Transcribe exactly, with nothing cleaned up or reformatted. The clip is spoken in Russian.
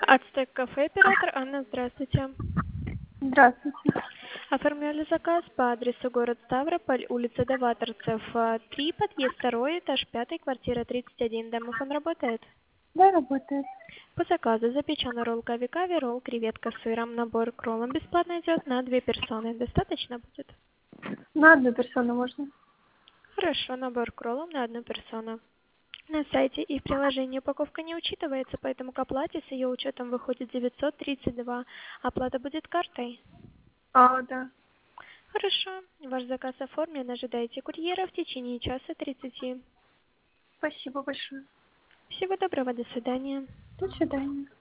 Ацтек кафе, оператор Анна, здравствуйте. Здравствуйте. Оформляли заказ по адресу город Ставрополь, улица Даваторцев, а, три, подъезд второй, этаж пятый, квартира тридцать один. Домофон работает? Да, работает. По заказу запечена роллка викави, ролл, креветка с сыром, набор к роллам бесплатно идет на две персоны. Достаточно будет? На одну персону можно. Хорошо, набор к роллам на одну персону. На сайте и в приложении упаковка не учитывается, поэтому к оплате с ее учетом выходит девятьсот тридцать два. Оплата будет картой. А, да. Хорошо. Ваш заказ оформлен. Ожидайте курьера в течение часа тридцати. Спасибо большое. Всего доброго. До свидания. До свидания.